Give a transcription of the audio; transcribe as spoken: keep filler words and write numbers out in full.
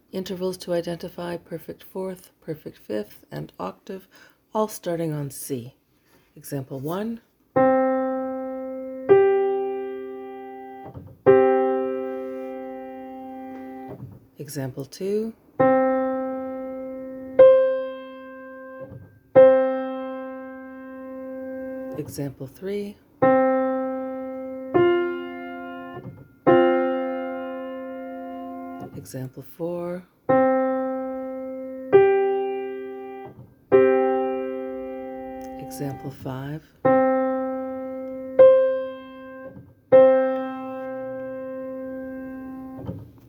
Intervals to identify perfect fourth, perfect fifth, and octave, all starting on C. Example one. Example two. Example three. Example four. Example five.